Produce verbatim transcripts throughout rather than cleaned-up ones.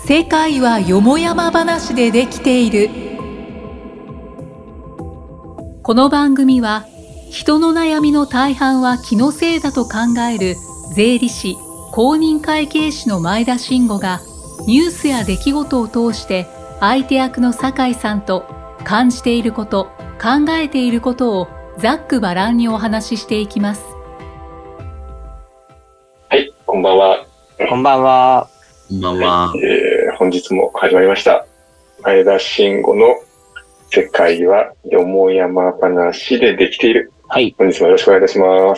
世界はよもやま話でできている。この番組は人の悩みの大半は気のせいだと考える税理士公認会計士の前田慎吾がニュースや出来事を通して相手役の酒井さんと感じていること、考えていることをざっくばらんにお話ししていきます。 はい、こんばんは。 こんばんは。 こんばんは。 えー、本日も始まりました。前田慎吾の世界はよもやま話でできている。 はい。 本日もよろしくお願いいたします。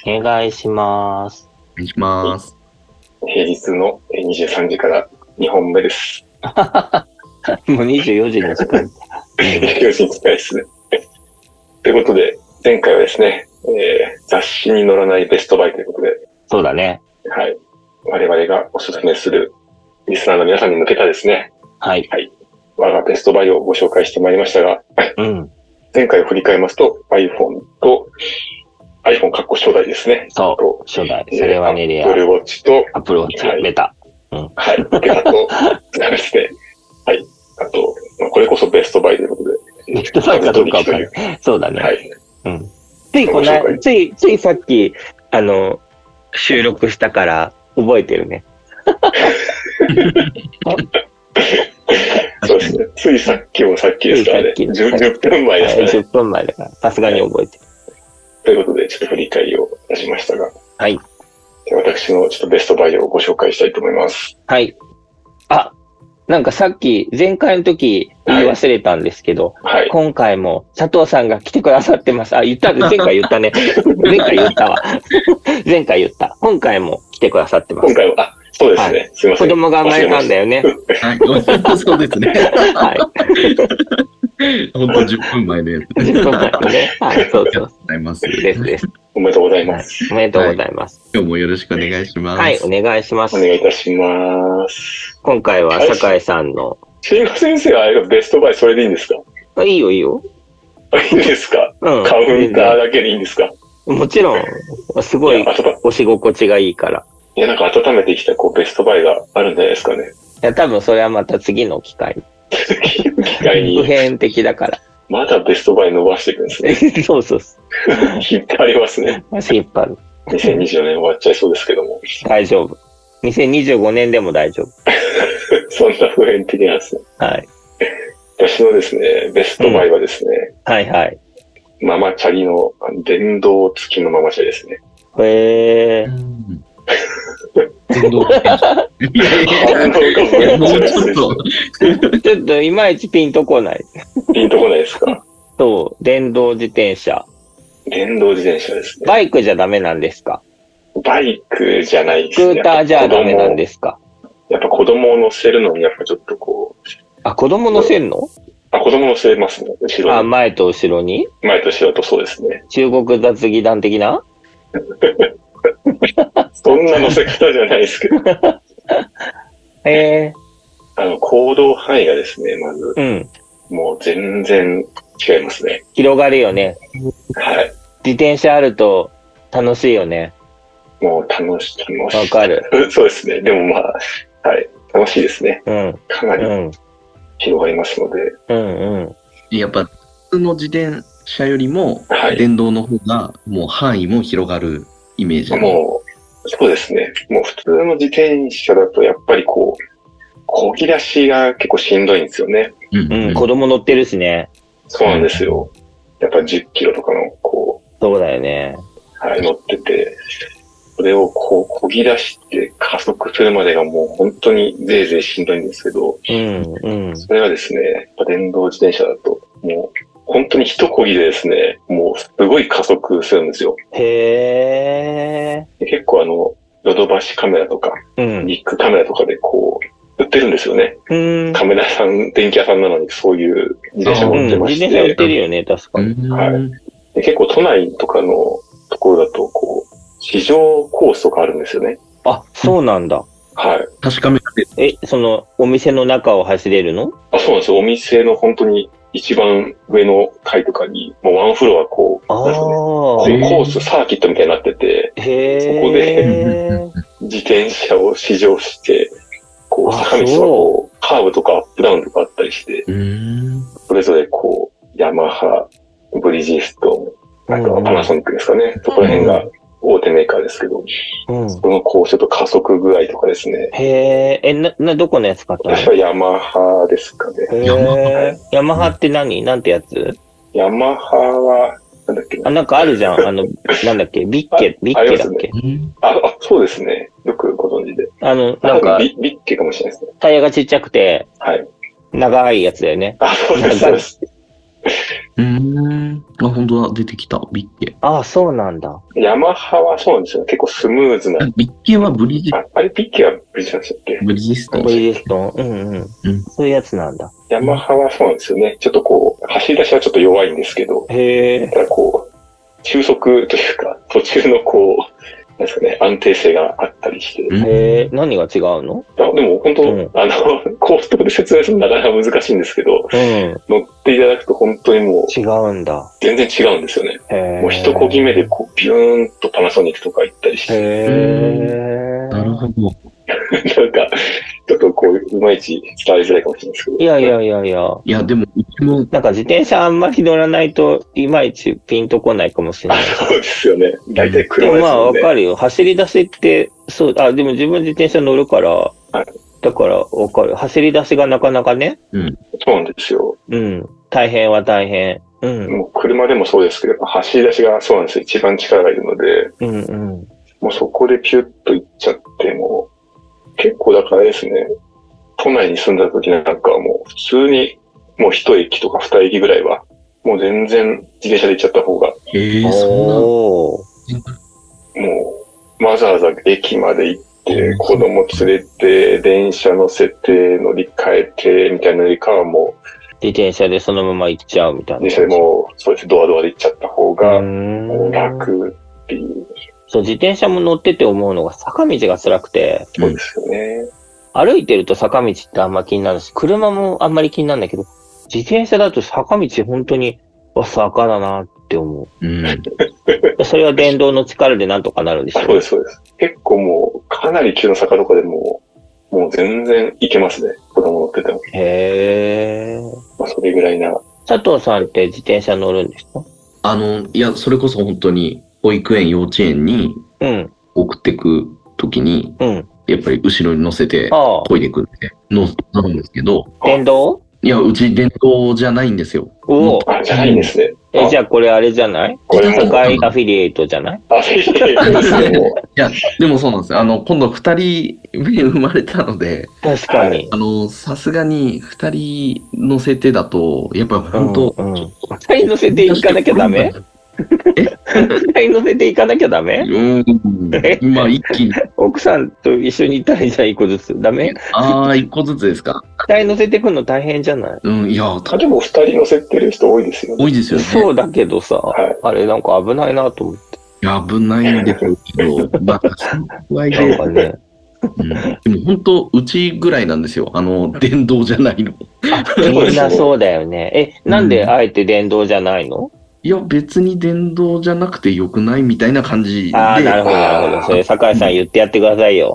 お願いします。 お願いします。 平日のにじゅうさんじからにほんめです。 もうにじゅうよじの時間。 にじゅうよじに近いですね。ということで、前回はですね、えー、雑誌に載らないベストバイということで。 そうだね。 はい。我々がおすすめするリスナーの皆さんに向けたですね。 はい。 はい。我がベストバイをご紹介してまいりましたが、 うん。 前回を振り返りますと iPhone と iPhone かっこ初代ですね。 そう。初代。それはね、レア。 Apple Watch と Apple Watch、ベタ。 うん。はい。ベタと、ですね。はい。あと、これこそベストバイということで。 ベストバイかどうかわかる。そうだね。 はい。 うん。ついこの、つい、ついさっき、あの、収録したから覚えてるね。 そうですね。ついさっきもさっきですからね。じゅっぷんまえですね。 じゅっぷんまえだから、さすがに覚えてる。 ということで、ちょっと振り返りを出しましたが。 はい。 私のちょっとベストバイをご紹介したいと思います。 はい。あ、なんかさっき、前回の時言い忘れたんですけど、はいはい、今回も佐藤さんが来てくださってます。あ、言った前回言ったね。前回言ったわ。前回言った。今回も来てくださってます。 今回も、あ、そうですね。はい、すいません。 子供が生まれたんだよね。 はい、そうですね。はい。本当じゅっぷんまえで。 じゅっぷんまえでね。はい、そうそう。 ございます。 ですです。 おめでとうございます。 おめでとうございます。 今日もよろしくお願いします。 はい、お願いします。 お願いいたします。 今回は酒井さんの。 慎吾先生はあれがベストバイそれでいいんですか？ あ、いいよいいよ。 いいですか？うん。カウンターだけでいいんですか？ もちろん、すごい押し心地がいいから。 いや、なんか温めてきたこうベストバイがあるんじゃないですかね。 いや、多分それはまた次の機会に。 次の機会に。 普遍的だから。 まだベストバイ伸ばしていくんですね。 そうそうそう。 引っ張りますね。 引っ張る。 にせんにじゅうよねん終わっちゃいそうですけども。 大丈夫。にせんにじゅうごねんでも大丈夫。 そんな普遍的なんですね。 はい。 私のですね、ベストバイはですね、 うん、はいはい。 ママチャリの電動付きのママチャリですね。 へー。 電動自転車。 反応がもうちょっと。 ちょっといまいちピンとこない。 ピンとこないですか？ そう、電動自転車。 電動自転車ですね。 バイクじゃダメなんですか？ バイクじゃないですね。 スクーターじゃダメなんですか？ やっぱ子供を乗せるのにやっぱちょっとこう。 あ、子供乗せるの？ あ、子供乗せますね。後ろに。 あ、前と後ろに？ 前と後ろとそうですね。 中国雑技団的な？ そんな乗せ方じゃないですけど。 へえ。 あの、行動範囲がですね、まず。 うん。 もう全然違いますね。 広がるよね。 はい。 自転車あると楽しいよね。 もう楽しい。 わかる。 そうですね。でもまあ、はい。楽しいですね。 うん。 かなり広がりますので。 うんうん。 やっぱ、普通の自転車よりも、電動の方がもう範囲も広がるイメージ、ね。 もう、そうですね。もう普通の自転車だとやっぱりこう、漕ぎ出しが結構しんどいんですよね。 うんうん。子供乗ってるしね。 そうなんですよ。やっぱじゅっキロとかの、こう。 そうだよね。 はい、乗ってて、それをこう、漕ぎ出して加速するまでがもう本当にぜいぜいしんどいんですけど、 うんうん。それがですね、やっぱ電動自転車だと、もう、本当に一漕ぎでですね、もうすごい加速するんですよ。 へー。 結構あの、ヨドバシカメラとか、うん、ビッグカメラとかでこう、売ってるんですよね。うん、カメラさん、電気屋さんなのにそういう自転車持ってまして。 うん、自転車売ってるよね、確かに。 はい。で結構都内とかのところだと、こう、試乗コースとかあるんですよね。 あ、そうなんだ。 はい。 確かめて。 え、その、お店の中を走れるの？ あ、そうなんですよ。お店の本当に一番上の階とかに、もうワンフロアこう、なんですかね、コース、サーキットみたいになってて、 へそこで自転車を試乗して、こう、坂道をこカーブとかアップダウンとかあったりして、うん、それぞれこう、ヤマハ、ブリヂストン、あとはパナソニックですかね。うん、そこら辺が大手メーカーですけど、うん、そのこう、ちょっと加速具合とかですね。 へー、え、な、な、どこのやつ買ったの？ 私はヤマハですかね。 へー、ヤマハって何？なんてやつ？ ヤマハは、なんだっけな。 あ、なんかあるじゃん。あの、なんだっけ、ビッケ、ビッケだっけ？ あ、あ、そうですね。よくご存知で。 あの、なんか、 ビ, ビッケかもしれないですね。 タイヤがちっちゃくて、 はい。 長いやつだよね。 あ、そうです、そうです。 うーん。あ、本当だ。出てきた。ビッケ。 ああ、そうなんだ。 ヤマハはそうなんですよ。結構スムーズな。 ビッケはブリヂあ、あれビッケはブリヂストンでしたっけ？ ブリヂストン。 ブリヂストン。うんうん。うん、そういうやつなんだ。 ヤマハはそうなんですよね。ちょっとこう、走り出しはちょっと弱いんですけど。 へえ。 ただこう、中速というか、途中のこう、なんですかね、安定性があったりして。 へえ、何が違うの？ あでも本当、うん、あの、コーストで説明するのなかなか難しいんですけど、うん、乗っていただくと本当にもう、 違うんだ。 全然違うんですよね。もう一漕ぎ目でこう、ビューンとパナソニックとか行ったりして。 へなるほど。 なんか、ちょっとこう、いまいち伝わりづらいかもしれないですけど。 いやいやいやいや。 いや、でも、うちも。 なんか自転車あんまり乗らないと、いまいちピンとこないかもしれない。 そうですよね。大体車ですよね。 まあ、わかるよ。走り出しって、そう、あ、でも自分自転車乗るから、はい、だからわかる。走り出しがなかなかね。 うん。そうなんですよ。 うん。大変は大変。うん。 もう車でもそうですけど、走り出しがそうなんですよ。一番力がいるので。 うんうん。 もうそこでピュッと行っちゃっても、結構だからですね、都内に住んだ時なんかはもう普通にもう一駅とか二駅ぐらいは、もう全然自転車で行っちゃった方が。 へえ、そんな。もう、わざわざ駅まで行って、子供連れて、電車乗せて、乗り換えて、みたいなよりかはもう、 自転車でそのまま行っちゃうみたいな。 自転車でもう、そうです、ドアドアで行っちゃった方が、楽っていう。 そう、自転車も乗ってて思うのが坂道が辛くて。 そうですよね。 歩いてると坂道ってあんま気になるし、車もあんまり気になるんだけど、自転車だと坂道本当に、わ、坂だなって思う。うん。それは電動の力でなんとかなるんでしょう。 そうです、そうです。結構もう、かなり急な坂とかでも、もう全然行けますね。子供乗ってても。 へー。 まあ、それぐらいな。 佐藤さんって自転車乗るんですか？ あの、いや、それこそ本当に、保育園、幼稚園に送ってくときに、うん、やっぱり後ろに乗せて漕いでくんで、乗るんですけど。 電動？ いや、うち電動じゃないんですよ。 おお。 あ、じゃないんですね。 え、じゃあこれあれじゃない？これもアフィリエイトじゃない？ アフィリエイトですね。 いや、でもそうなんですよ。あの、今度二人目生まれたので、 確かに。 あの、さすがに二人乗せてだと、やっぱ本当、 うんうん、二人乗せていかなきゃダメ？え二人乗せていかなきゃダメ？ うん。今一気に。 奥さんと一緒に行ったらじゃあ一個ずつ。ダメ？ ああ、一個ずつですか。 二人乗せてくの大変じゃない？ うん、いや、 でも二人乗せてる人多いですよね。 多いですよね。 そうだけどさ、はい、あれなんか危ないなと思って。 いや、危ないんですけど、まあ、怖いなんかね。 うん、でも本当、うちぐらいなんですよ。あの、電動じゃないの。 あ、みんなそうだよね。え、なんであえて電動じゃないの？ いや、別に電動じゃなくてよくないみたいな感じで。 ああ、なるほど、なるほど。それ、酒井さん言ってやってくださいよ。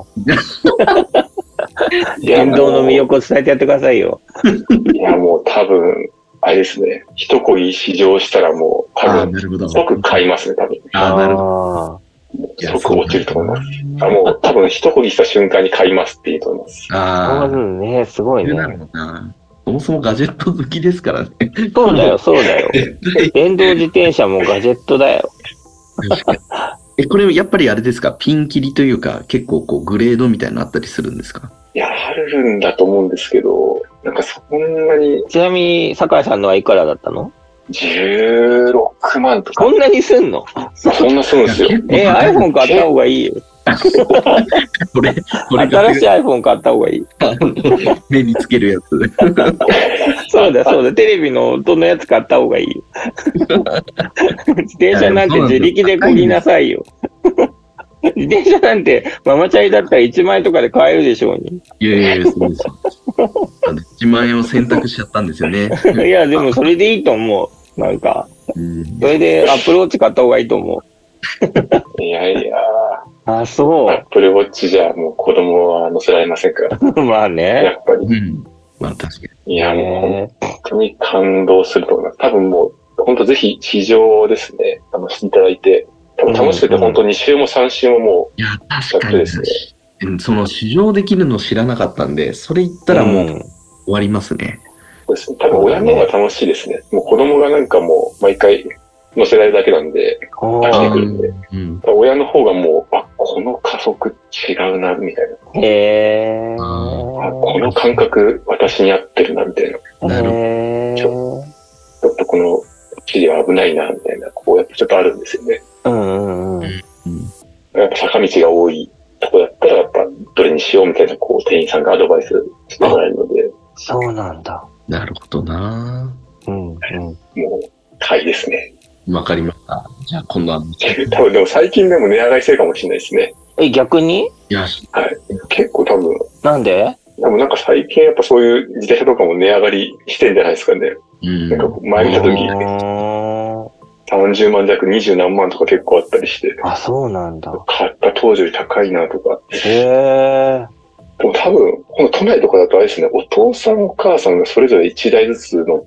電動の魅力を伝えてやってくださいよ。 いや、もう多分、あれですね。一漕ぎ試乗したらもう、多分、即買いますね、多分。 ああ、なるほど。即落ちると思います。あもう、多分一漕ぎした瞬間に買いますって言うと思います。 ああ。そうね、すごいね。 なるほどな。そもそもガジェット好きですからね。 そうだよ、そうだよ。電動自転車もガジェットだよ。 え、これやっぱりあれですか、ピンキリというか、結構こうグレードみたいなのあったりするんですか？ いや、あるんだと思うんですけど、なんかそんなに。 ちなみに、酒井さんのはいくらだったの？ じゅうろくまんとか。 こんなにすんの？ そんなするんですよ。 え、iPhone 買った方がいいよ。 これ、これ新しい iPhone 買った方がいい。 目につけるやつ。 そうだそうだ、テレビの音のやつ買った方がいいよ。自転車なんて自力で漕ぎなさいよ。自転車なんてママチャリだったらいちまんえんとかで買えるでしょうに。 いやいや、そうですよ。いちまんえんを選択しちゃったんですよね。 いや、でもそれでいいと思う。なんか、うん、それでアップルウォッチ買った方がいいと思う。いやいや。 あ、そう。 アップルウォッチじゃもう子供は乗せられませんから。 まあね。 やっぱり。うん、 まあ確かに。 いや、もう本当に感動すると思います。多分もう、本当ぜひ地上ですね、あの、していただいて、多分楽しくて本当に週もさん週ももう、 いや、確かにですね。その試乗できるの知らなかったんで、それ言ったらもう終わりますね。 そうですね。多分親の方が楽しいですね。もう子供がなんかもう毎回乗せられるだけなんで、出してくるんで。うん、親の方がもう、あ、この加速違うな、みたいな。 へー。 あ、この感覚私に合ってるな、みたいな。なるほど。ちょっとこの地理は危ないな、みたいな、こうやってちょっとあるんですよね。うんうんうん。やっぱ坂道が多いとこだったら、やっぱどれにしようみたいな、こう店員さんがアドバイスしてもらえるので。 そうなんだ。 なるほどなぁ。うんうん。もう、 買いですね。 わかりました。じゃあ今度は。 多分でも最近でも値上がりしてるかもしれないですね。 え、逆に？ いや、 はい。結構多分。 なんで？ でもなんか最近やっぱそういう自転車とかも値上がりしてんじゃないですかね。うん。なんか前見たとき、さんじゅうまん弱、にじゅうなんまんとか結構あったりして。 あ、そうなんだ。 買った当時より高いなとか。 へー。 でも多分、この都内とかだとあれですね、お父さんお母さんがそれぞれいちだいずつ乗って、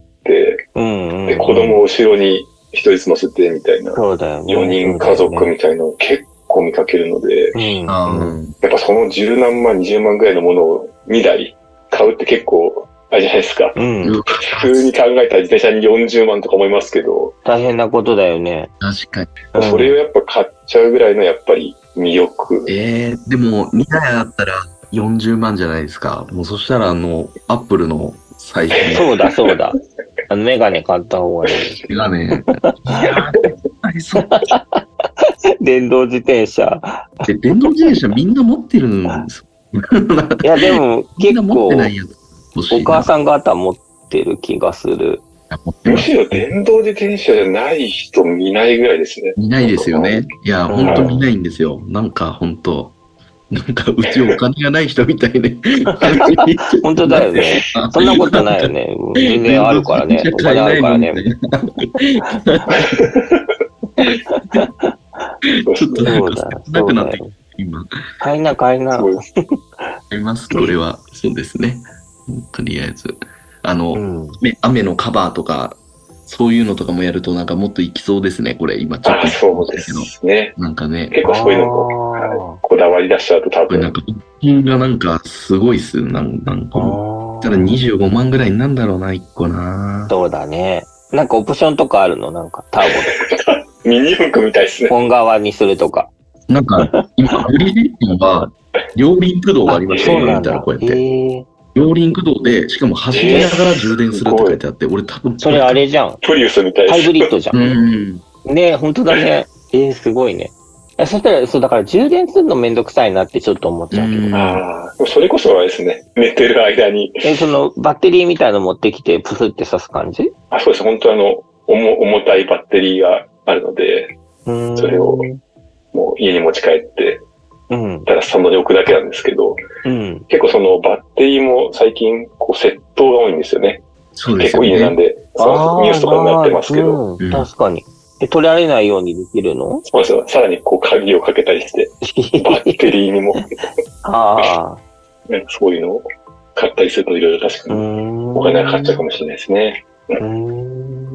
うんうんうん、で、子供を後ろにひとりずつ乗せてみたいな。 そうだよね。 よにん家族みたいなのを結構見かけるので、うんうん、やっぱその十何万、にじゅうまんぐらいのものをにだい買うって結構、あれじゃないですか。うん、普通に考えたら自転車によんじゅうまんとか思いますけど。 大変なことだよね。 確かに。それをやっぱ買っちゃうぐらいのやっぱり魅力。 ええー、でもにだいあったらよんじゅうまんじゃないですか。もうそしたらあの、アップルの最新。 そうだそうだ。あの、メガネ買った方がいい。 メガネ。いやー、そう。 電動自転車。 で、電動自転車みんな持ってるんですよ。 いや、でも結構、お母さん方持ってる気がする。 むしろ電動自転車じゃない人見ないぐらいですね。 見ないですよね。いや、ほんと見ないんですよ。なんかほんと。なんか、うちお金がない人みたいね。 本当だよね。そんなことないよね。全然あるからね。お金あるからね。 ちょっとなんか、なくなって今。 買いな、買いな。 買います、これは。そうですね。とりあえず。あの、うん、雨のカバーとか、そういうのとかもやるとなんかもっといきそうですね、これ。今ちょっと。 あ、そうですね。 なんかね。 結構そういうのも、こだわり出しちゃうと多分。 なんか、金がなんかすごいっす。なんなんかもう。ただにじゅうごまんぐらいになんだろうな、いっこな。 そうだね。なんかオプションとかあるの？なんかターボとか。 ミニ四駆みたいですね。 本側にするとか。 なんか、今、グリジットは、両輪駆動がありまして、見たらこうやって。両輪駆動で、しかも走りながら充電するって書いてあって、俺多分。 それあれじゃん。 プリウスみたいな。 ハイブリッドじゃん。うん。ねえ、ほんとだね。えー、すごいね。そしたら、そう、だから充電するのめんどくさいなってちょっと思っちゃうけど。 ああ、それこそあれですね。寝てる間に。 え、その、バッテリーみたいの持ってきて、プスって刺す感じ？ あ、そうです。本当あの、重、重たいバッテリーがあるので、それを、もう家に持ち帰って、うん。ただスタンドに置くだけなんですけど、うん。結構そのバッテリーも最近、こう、窃盗が多いんですよね。 そうですね。 結構いい値段で、そうニュースとかになってますけど。 うん、確かに。で、取られないようにできるの？ そうですよ。さらにこう鍵をかけたりして、バッテリーにも。ああ。なんかそういうのを買ったりするといろいろ確かにお金がかかっちゃうかもしれないですね。うん。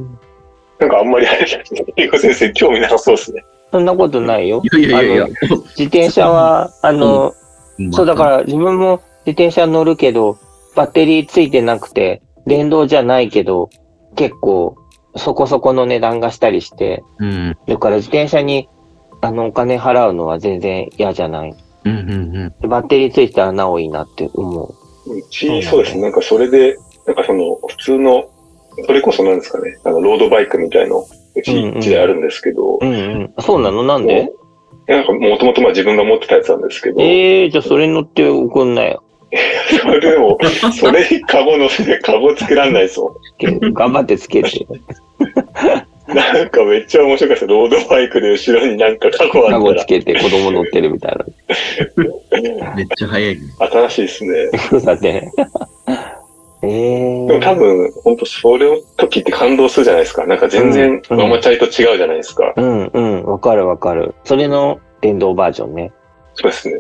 なんかあんまりあれじゃないですか。英語先生興味なさそうですね。 そんなことないよ。 いやいやいやいや。 自転車は、あの、うん、そうだから自分も自転車乗るけど、バッテリーついてなくて、電動じゃないけど、結構、そこそこの値段がしたりして、うん、だから自転車にあのお金払うのは全然嫌じゃない。うんうんうん、バッテリーついてたらなおいいなって思う。うち、そうですね。なんかそれで、なんかその普通の、それこそなんですかね、あのロードバイクみたいの、うち一台あるんですけど。 うんうんうんうん、そうなの？なんで？ なんかもともとまあ自分が持ってたやつなんですけど。 ええー、じゃあそれに乗って送んなよ。 それでも、それにカゴ乗せて、カゴつけらんないですもん。頑張ってつけて。 なんかめっちゃ面白かった。ロードバイクで後ろになんかカゴあったら。 カゴつけて子供乗ってるみたいな。めっちゃ早い、ね。 新しいですね。 そうだね。えー、 でも多分、本当それの時って感動するじゃないですか。なんか全然ママチャリと違うじゃないですか。 うんうん、わかるわかる。それの電動バージョンね。 そうですね。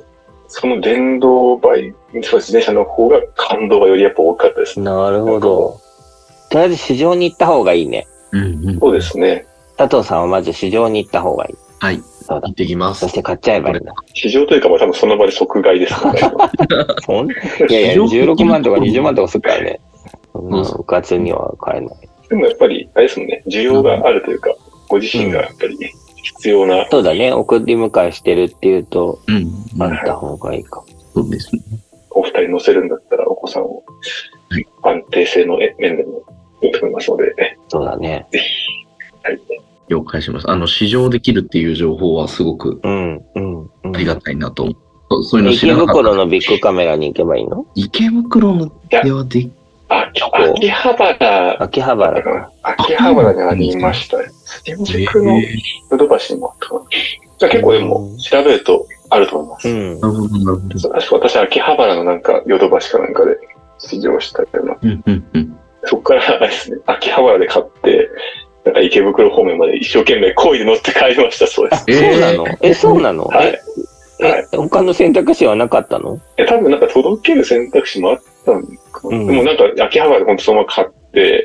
その電動バイク、自転車の方が感動がよりやっぱ大きかったですね。 なるほど。とりあえず市場に行った方がいいね。 うんうん、そうですね。 佐藤さんはまず市場に行った方がいい。 はい。そうだ。行ってきます。 そして買っちゃえばいいんだ。 市場というか、まあ多分その場で即買いですからね。 いやいや、じゅうろくまんとかにじゅうまんとかするからね。そんなうかつには買えない。 でもやっぱり、あれですもんね、需要があるというか、ご自身がやっぱり必要な。 うん、そうだね、送り迎えしてるっていうと、うん、あった方がいいかも。 そうですね。 お二人乗せるんだったら、お子さんを安定性の面でもいいと思いますので。 そうだね。 ぜひ。はい。 了解します。あの、試乗できるっていう情報はすごくありがたいなと思う。うんうん、そういうの知らなかった。 池袋のビッグカメラに行けばいいの？ 池袋のではであ、秋葉原。 秋葉原か。 秋葉原にありましたね。新宿のヨドバシにもあったかな。じゃあ結構でも調べるとあると思います。うん。なるほど、なるほど。確か私秋葉原のなんかヨドバシかなんかで試乗したような。うんうんうん。そこからあれですね、秋葉原で買って、なんか池袋方面まで一生懸命漕いで乗って帰りました、そうです。 えー、そうなの？え、そうなの？ はい。 はい、他の選択肢はなかったの？ え、多分なんか届ける選択肢もあったんかな、うん、でもなんか秋葉原でほんとそのまま買って、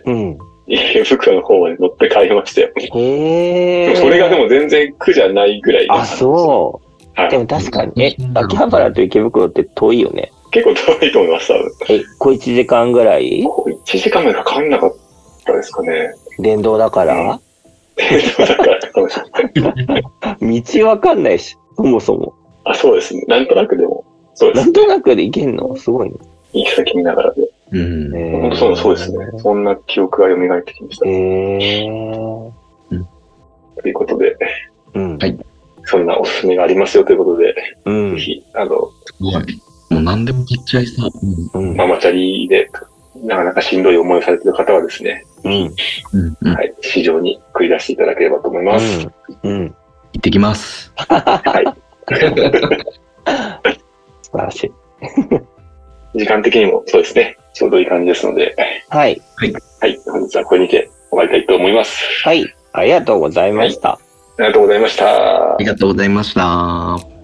うん、池袋の方まで乗って帰りましたよ。 へー。 でもそれがでも全然苦じゃないぐらい。 あ、そう。はい、でも確かに、え、秋葉原と池袋って遠いよね。 結構遠いと思います、多分。 え、こういちじかんぐらい？ こういちじかんぐらいかかんなかったですかね。 電動だから、うん、 電動だからかもしれない。 道わかんないし、そもそも。 あ、そうですね。なんとなくでも。 そうですね。なんとなくでいけんの？すごいね。 行き先見ながらで。うん。えー、本当そう、そうですね。そんな記憶が蘇ってきました。へえー。うん。ということで、うん。はい。そんなおすすめがありますよということで、うん。ぜひ、あの、 すごい。もう何でも買っちゃいそう。 うん。ママチャリで、なかなかしんどい思いをされている方はですね、うん。うん。はい。市場に繰り出していただければと思います。 うん。うん、行ってきます。 はい。 素晴らしい。 時間的にもそうですね。ちょうどいい感じですので。 はい。 はい。はい。本日はこれにて終わりたいと思います。 はい。ありがとうございました。はい、 ありがとうございました。 ありがとうございました。